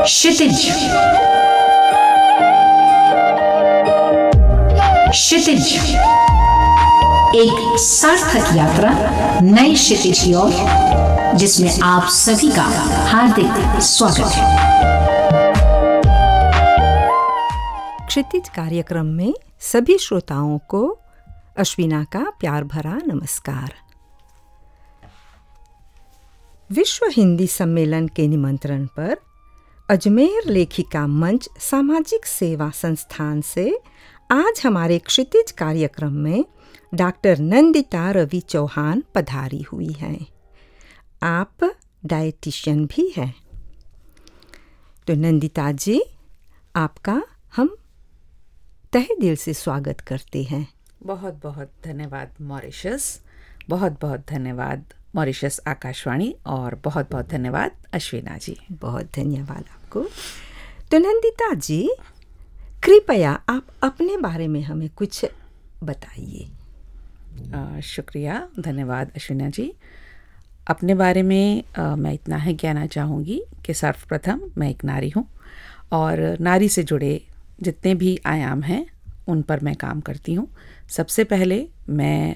क्षितिज। क्षितिज, एक सार्थक यात्रा नई क्षितिज की ओर, जिसमें आप सभी का हार्दिक स्वागत है। क्षितिज कार्यक्रम में सभी श्रोताओं को अश्विना का प्यार भरा नमस्कार। विश्व हिंदी सम्मेलन के निमंत्रण पर अजमेर लेखिका मंच सामाजिक सेवा संस्थान से आज हमारे क्षितिज कार्यक्रम में डॉक्टर नंदिता रवि चौहान पधारी हुई हैं। आप डायटिशियन भी हैं। तो नंदिता जी, आपका हम तहे दिल से स्वागत करते हैं। बहुत बहुत धन्यवाद मॉरिशस, बहुत बहुत धन्यवाद मॉरिशस आकाशवाणी, और बहुत बहुत धन्यवाद अश्विना जी। बहुत धन्यवाद आपको। तो नंदिता जी, कृपया आप अपने बारे में हमें कुछ बताइए। शुक्रिया, धन्यवाद अश्विना जी। अपने बारे में मैं इतना ही कहना चाहूँगी कि सर्वप्रथम मैं एक नारी हूँ और नारी से जुड़े जितने भी आयाम हैं उन पर मैं काम करती हूँ। सबसे पहले मैं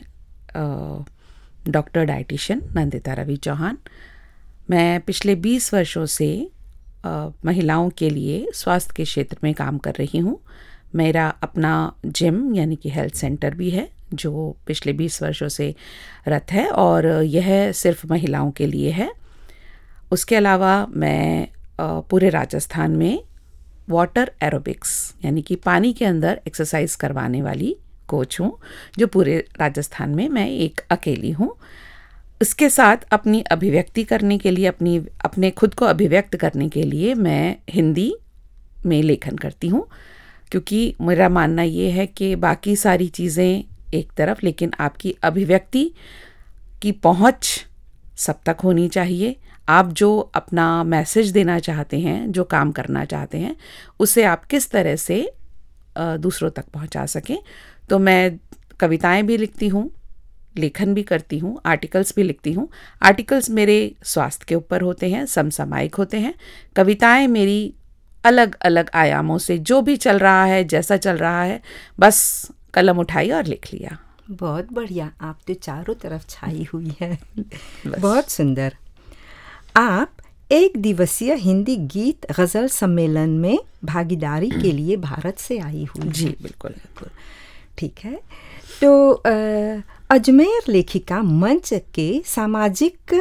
डॉक्टर डायटिशियन नंदिता रवि चौहान। मैं पिछले 20 वर्षों से महिलाओं के लिए स्वास्थ्य के क्षेत्र में काम कर रही हूँ। मेरा अपना जिम यानी कि हेल्थ सेंटर भी है जो पिछले 20 वर्षों से रत है, और यह सिर्फ महिलाओं के लिए है। उसके अलावा मैं पूरे राजस्थान में वाटर एरोबिक्स यानी कि पानी के अंदर एक्सरसाइज करवाने वाली कोच हूँ, जो पूरे राजस्थान में मैं एक अकेली हूँ। इसके साथ अपनी अभिव्यक्ति करने के लिए, अपने खुद को अभिव्यक्त करने के लिए मैं हिंदी में लेखन करती हूँ, क्योंकि मेरा मानना ये है कि बाकी सारी चीज़ें एक तरफ, लेकिन आपकी अभिव्यक्ति की पहुँच सब तक होनी चाहिए। आप जो अपना मैसेज देना चाहते हैं, जो काम करना चाहते हैं, उसे आप किस तरह से दूसरों तक पहुंचा सकें। तो मैं कविताएं भी लिखती हूँ, लेखन भी करती हूँ, आर्टिकल्स भी लिखती हूँ। आर्टिकल्स मेरे स्वास्थ्य के ऊपर होते हैं, समसामयिक होते हैं। कविताएं मेरी अलग अलग आयामों से, जो भी चल रहा है, जैसा चल रहा है, बस कलम उठाई और लिख लिया। बहुत बढ़िया, आप तो चारों तरफ छाई हुई है। बहुत सुंदर। आप एक दिवसीय हिंदी गीत गज़ल सम्मेलन में भागीदारी के लिए भारत से आई हुई। जी बिल्कुल। ठीक है। तो अजमेर लेखिका मंच के सामाजिक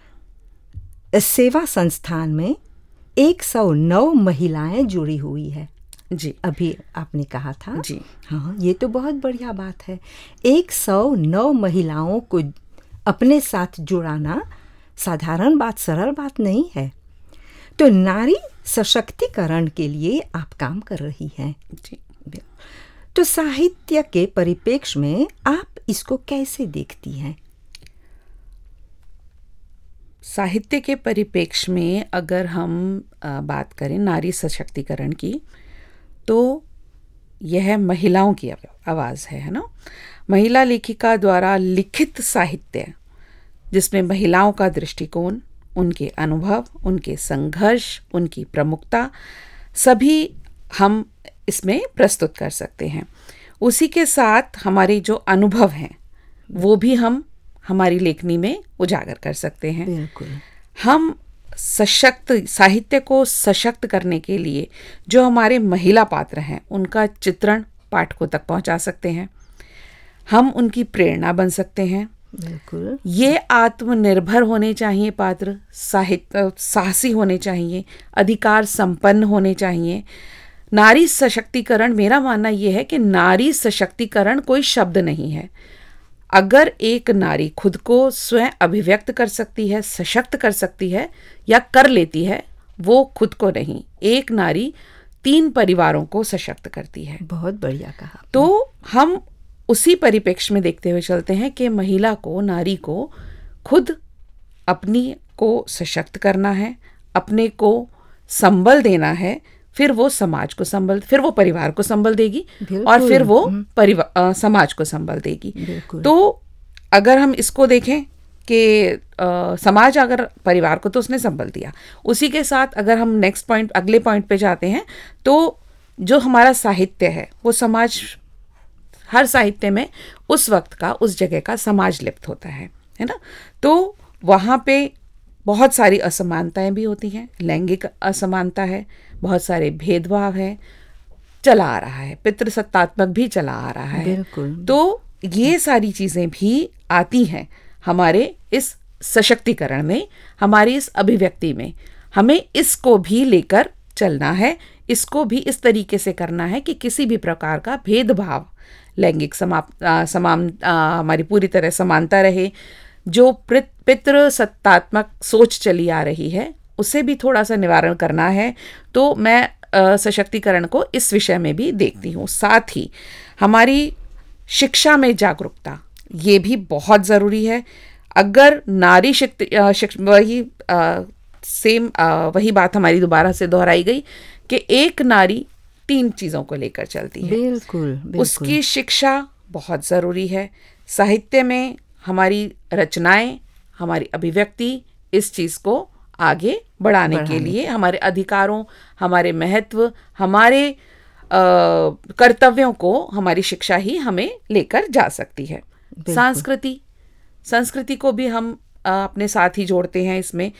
सेवा संस्थान में 109 महिलाएं जुड़ी हुई है। जी, अभी आपने कहा था। जी हाँ, ये तो बहुत बढ़िया बात है। 109 महिलाओं को अपने साथ जुड़ाना साधारण बात, सरल बात नहीं है। तो नारी सशक्तिकरण के लिए आप काम कर रही हैं। जी। तो साहित्य के परिप्रेक्ष्य में आप इसको कैसे देखती हैं? साहित्य के परिप्रेक्ष्य में अगर हम बात करें नारी सशक्तिकरण की, तो यह महिलाओं की आवाज़ है ना। महिला लेखिका द्वारा लिखित साहित्य, जिसमें महिलाओं का दृष्टिकोण, उनके अनुभव, उनके संघर्ष, उनकी प्रमुखता, सभी हम इसमें प्रस्तुत कर सकते हैं। उसी के साथ हमारे जो अनुभव हैं वो भी हम हमारी लेखनी में उजागर कर सकते हैं। बिल्कुल। हम सशक्त साहित्य को सशक्त करने के लिए जो हमारे महिला पात्र हैं उनका चित्रण पाठकों तक पहुंचा सकते हैं। हम उनकी प्रेरणा बन सकते हैं। बिल्कुल। ये आत्मनिर्भर होने चाहिए पात्र, साहसी होने चाहिए, अधिकार संपन्न होने चाहिए। नारी सशक्तिकरण, मेरा मानना ये है कि नारी सशक्तिकरण कोई शब्द नहीं है। अगर एक नारी खुद को स्वयं अभिव्यक्त कर सकती है, सशक्त कर सकती है या कर लेती है, वो खुद को नहीं, एक नारी 3 परिवारों को सशक्त करती है। बहुत बढ़िया कहा। तो हम उसी परिप्रेक्ष्य में देखते हुए चलते हैं कि महिला को, नारी को खुद अपनी को सशक्त करना है, अपने को संबल देना है, फिर वो समाज को संबल, फिर वो परिवार को संबल देगी और फिर वो समाज को संबल देगी। तो अगर हम इसको देखें कि समाज अगर परिवार को तो उसने संबल दिया, उसी के साथ अगर हम नेक्स्ट पॉइंट अगले पॉइंट पे जाते हैं तो जो हमारा साहित्य है वो समाज, हर साहित्य में उस वक्त का उस जगह का समाज लिप्त होता है ना। तो वहाँ पे बहुत सारी असमानताएं भी होती हैं, लैंगिक असमानता है, बहुत सारे भेदभाव है, चला आ रहा है, पितृसत्तात्मक भी चला आ रहा है। बिल्कुल। तो ये सारी चीज़ें भी आती हैं हमारे इस सशक्तिकरण में, हमारी इस अभिव्यक्ति में। हमें इसको भी लेकर चलना है, इसको भी इस तरीके से करना है कि किसी भी प्रकार का भेदभाव, लैंगिक हमारी पूरी तरह समानता रहे। जो पितृसत्तात्मक सोच चली आ रही है उसे भी थोड़ा सा निवारण करना है। तो मैं सशक्तिकरण को इस विषय में भी देखती हूँ। साथ ही हमारी शिक्षा में जागरूकता ये भी बहुत ज़रूरी है। अगर नारी वही बात हमारी दोबारा से दोहराई गई कि एक नारी 3 चीज़ों को लेकर चलती है। बिल्कुल। उसकी शिक्षा बहुत ज़रूरी है। साहित्य में हमारी रचनाएं, हमारी अभिव्यक्ति इस चीज़ को आगे बढ़ाने के लिए, हमारे अधिकारों, हमारे महत्व, हमारे कर्तव्यों को हमारी शिक्षा ही हमें लेकर जा सकती है। संस्कृति को भी हम अपने साथ ही जोड़ते हैं इसमें।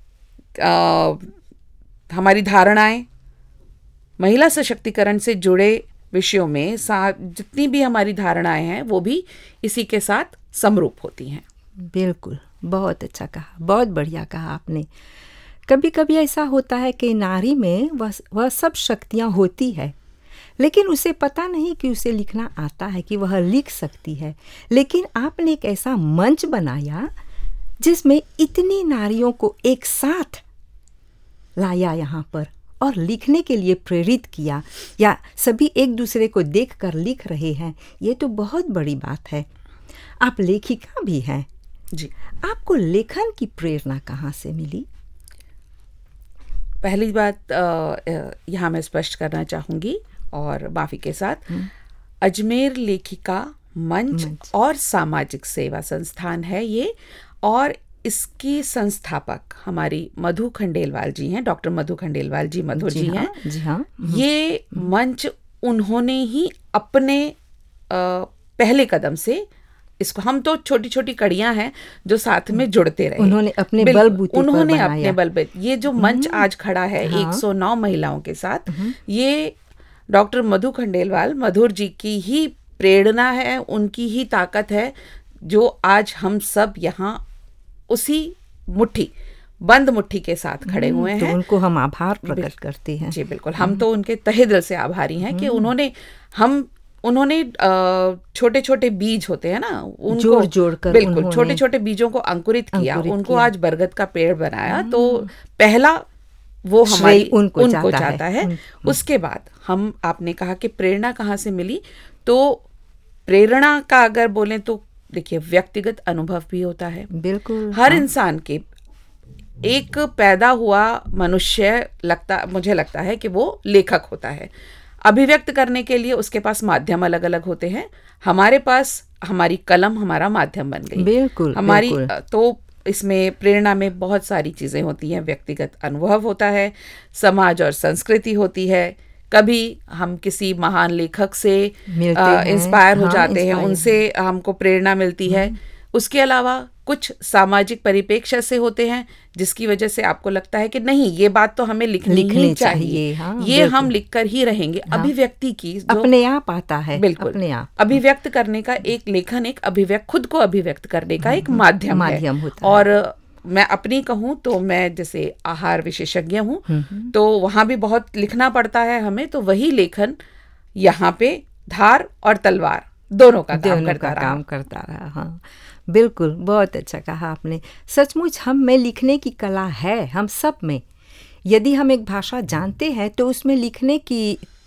हमारी धारणाएं महिला सशक्तिकरण से जुड़े विषयों में जितनी भी हमारी धारणाएं हैं वो भी इसी के साथ समरूप होती हैं। बिल्कुल, बहुत अच्छा कहा, बहुत बढ़िया कहा आपने। कभी कभी ऐसा होता है कि नारी में वह सब शक्तियाँ होती है, लेकिन उसे पता नहीं कि उसे लिखना आता है, कि वह लिख सकती है। लेकिन आपने एक ऐसा मंच बनाया जिसमें इतनी नारियों को एक साथ लाया यहाँ पर और लिखने के लिए प्रेरित किया, या सभी एक दूसरे को देखकर लिख रहे हैं। ये तो बहुत बड़ी बात है। आप लेखिका भी हैं जी। आपको लेखन की प्रेरणा कहाँ से मिली? पहली बात यहाँ मैं स्पष्ट करना चाहूँगी और माफ़ी के साथ, अजमेर लेखिका मंच और सामाजिक सेवा संस्थान है ये, और इसकी संस्थापक हमारी मधु खंडेलवाल जी हैं, डॉक्टर मधु खंडेलवाल जी, मधुर जी हैं। जी हाँ। ये मंच उन्होंने ही अपने पहले कदम से इसको, हम तो छोटी छोटी कड़ियां हैं जो साथ में जुड़ते रहे, उन्होंने अपने बलबूते पर उन्होंने बनाया। अपने बलबूते, ये जो मंच आज खड़ा है 109 महिलाओं के साथ, ये डॉक्टर मधु खंडेलवाल मधुर जी की ही प्रेरणा है, उनकी ही ताकत है, जो आज हम सब यहाँ उसी बंद मुट्ठी के साथ खड़े हुए हैं। तो उनको हम आभार प्रकट करते हैं। जी बिल्कुल, हम तो उनके तहे दिल से आभारी हैं कि उन्होंने छोटे छोटे बीज होते हैं ना, उनको जोड़ कर बिल्कुल छोटे छोटे बीजों को अंकुरित किया, उनको आज बरगद का पेड़ बनाया। तो पहला वो हमारी उनको जाता है। उसके बाद आपने कहा कि प्रेरणा कहाँ से मिली, तो प्रेरणा का अगर बोलें तो देखिए व्यक्तिगत अनुभव भी होता है। बिल्कुल, हर इंसान के, एक पैदा हुआ मनुष्य मुझे लगता है कि वो लेखक होता है। अभिव्यक्त करने के लिए उसके पास माध्यम अलग अलग होते हैं। हमारे पास हमारी कलम हमारा माध्यम बन गई। बिल्कुल, हमारी तो इसमें प्रेरणा में बहुत सारी चीज़ें होती हैं। व्यक्तिगत अनुभव होता है, समाज और संस्कृति होती है, कभी हम किसी महान लेखक से इंस्पायर हो जाते हैं, उनसे हमको प्रेरणा मिलती है। उसके अलावा कुछ सामाजिक परिप्रेक्ष्य से होते हैं जिसकी वजह से आपको लगता है कि नहीं, ये बात तो हमें लिखनी चाहिए। ये हम लिखकर ही रहेंगे। अभिव्यक्ति की अपने आप आता है। बिल्कुल अपने आप अभिव्यक्त करने का एक लेखन, एक खुद को अभिव्यक्त करने का एक माध्यम होता है। और मैं अपनी कहूँ तो मैं जैसे आहार विशेषज्ञ हूँ, तो वहाँ भी बहुत लिखना पड़ता है हमें। तो वही लेखन यहाँ पे धार और तलवार दोनों का काम करता रहा। हाँ बिल्कुल, बहुत अच्छा कहा आपने। सचमुच हम में लिखने की कला है, हम सब में। यदि हम एक भाषा जानते हैं तो उसमें लिखने की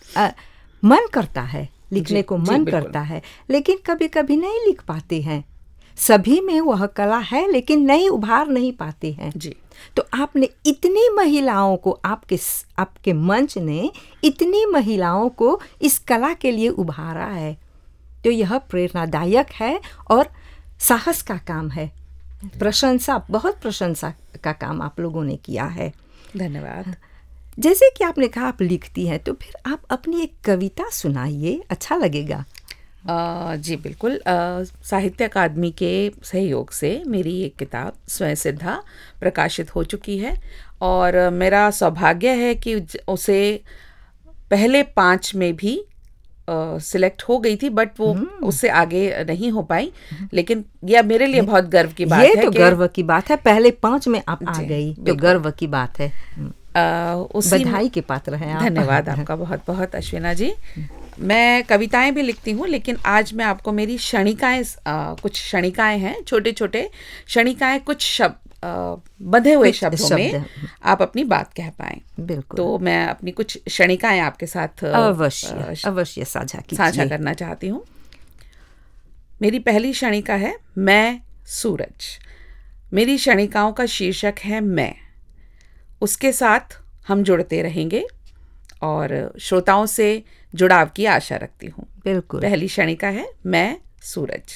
मन करता है, लिखने को मन करता है, लेकिन कभी कभी नहीं लिख पाते हैं। सभी में वह कला है लेकिन नहीं उभार नहीं पाते हैं जी। तो आपने इतनी महिलाओं को, आपके मंच ने इतनी महिलाओं को इस कला के लिए उभारा है, तो यह प्रेरणादायक है और साहस का काम है। प्रशंसा, बहुत प्रशंसा का काम आप लोगों ने किया है। धन्यवाद। जैसे कि आपने कहा आप लिखती हैं, तो फिर आप अपनी एक कविता सुनाइए, अच्छा लगेगा। जी बिल्कुल। साहित्य अकादमी के सहयोग से मेरी एक किताब स्वयं सिद्धा प्रकाशित हो चुकी है और मेरा सौभाग्य है कि उसे पहले 5 में भी सिलेक्ट हो गई थी, बट वो उससे आगे नहीं हो पाई। लेकिन यह मेरे लिए बहुत गर्व की बात है। ये तो गर्व की बात है, पहले 5 में आप आ गई तो गर्व की बात है। बधाई के पात्र हैं आप। धन्यवाद आपका बहुत बहुत अश्विना जी। मैं कविताएं भी लिखती हूँ, लेकिन आज मैं आपको मेरी क्षणिकाएं, कुछ क्षणिकाएं हैं, छोटे छोटे क्षणिकाएं, कुछ शब्द बंधे हुए शब्दों में आप अपनी बात कह पाएं। बिल्कुल। तो मैं अपनी कुछ क्षणिकाएं आपके साथ अवश्य साझा करना चाहती हूँ। मेरी पहली क्षणिका है मैं सूरज। मेरी क्षणिकाओं का शीर्षक है मैं। उसके साथ हम जुड़ते रहेंगे और श्रोताओं से जुड़ाव की आशा रखती हूँ। बिल्कुल। पहली क्षणिका है मैं सूरज।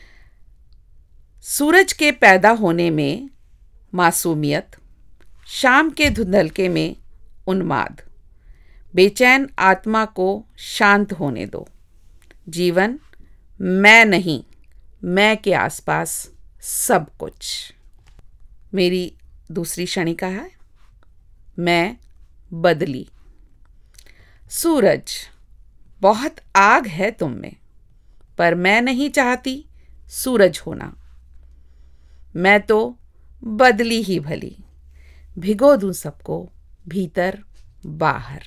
सूरज के पैदा होने में मासूमियत, शाम के धुंधलके में उन्माद, बेचैन आत्मा को शांत होने दो। जीवन मैं नहीं, मैं के आसपास सब कुछ। मेरी दूसरी क्षणिका है मैं बदली। सूरज, बहुत आग है तुम में, पर मैं नहीं चाहती सूरज होना। मैं तो बदली ही भली, भिगो दूं सबको भीतर बाहर।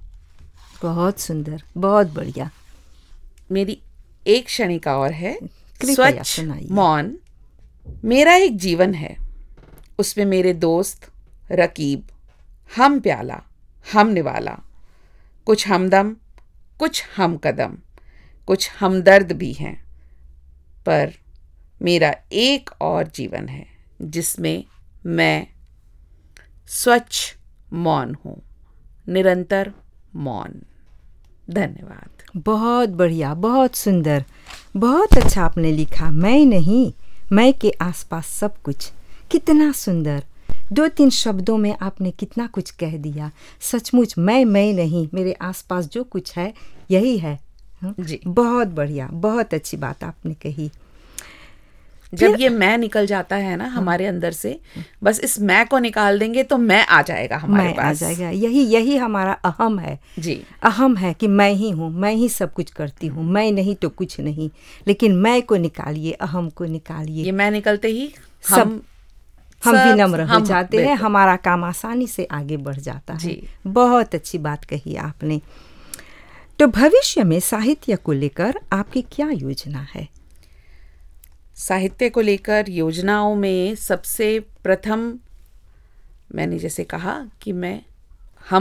बहुत सुंदर, बहुत बढ़िया। मेरी एक क्षणिका और है स्वच्छ मौन। मेरा एक जीवन है, उसमें मेरे दोस्त, रकीब, हम प्याला, हम निवाला, कुछ हमदम, कुछ हम कदम, कुछ हमदर्द भी हैं। पर मेरा एक और जीवन है जिसमें मैं स्वच्छ मौन हूँ, निरंतर मौन। धन्यवाद। बहुत बढ़िया, बहुत सुंदर, बहुत अच्छा आपने लिखा। मैं नहीं, मैं के आसपास सब कुछ। कितना सुंदर, 2-3 शब्दों में आपने कितना कुछ कह दिया। सचमुच मैं नहीं, मेरे आसपास जो कुछ है यही है। जी, बहुत बढ़िया, बहुत अच्छी बात आपने कही। जब ये मैं निकल जाता है ना हमारे अंदर से, बस इस मैं को निकाल देंगे तो मैं आ जाएगा हमारे पास। आ जाएगा। यही हमारा अहम है। जी, अहम है कि मैं ही हूँ, मैं ही सब कुछ करती हूँ, मैं नहीं तो कुछ नहीं। लेकिन मैं को निकालिए, अहम को निकालिए। ये मैं निकलते ही हम विनम्र हो जाते हैं, हमारा काम आसानी से आगे बढ़ जाता है। जी, बहुत अच्छी बात कही आपने। तो भविष्य में साहित्य को लेकर आपकी क्या योजना है? साहित्य को लेकर योजनाओं में सबसे प्रथम मैंने जैसे कहा कि हम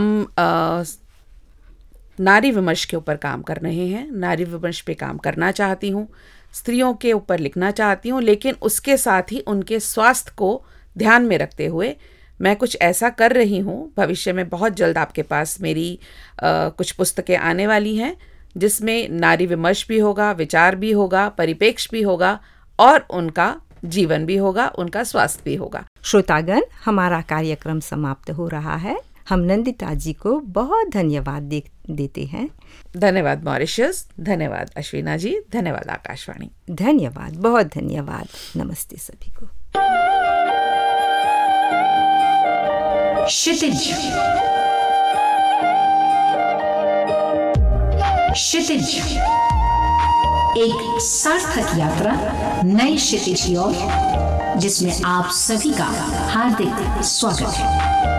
नारी विमर्श के ऊपर काम कर रहे हैं। नारी विमर्श पे काम करना चाहती हूँ, स्त्रियों के ऊपर लिखना चाहती हूँ, लेकिन उसके साथ ही उनके स्वास्थ्य को ध्यान में रखते हुए मैं कुछ ऐसा कर रही हूँ। भविष्य में बहुत जल्द आपके पास मेरी कुछ पुस्तकें आने वाली हैं जिसमें नारी विमर्श भी होगा, विचार भी होगा, परिप्रेक्ष्य भी होगा और उनका जीवन भी होगा, उनका स्वास्थ्य भी होगा। श्रोतागण, हमारा कार्यक्रम समाप्त हो रहा है। हम नंदिता जी को बहुत धन्यवाद देते हैं। धन्यवाद मॉरिशस, धन्यवाद अश्विना जी, धन्यवाद आकाशवाणी। धन्यवाद, बहुत धन्यवाद। नमस्ते सभी को। क्षितिज, क्षितिज, एक सार्थक यात्रा नई क्षितिज की ओर, जिसमें आप सभी का हार्दिक स्वागत है।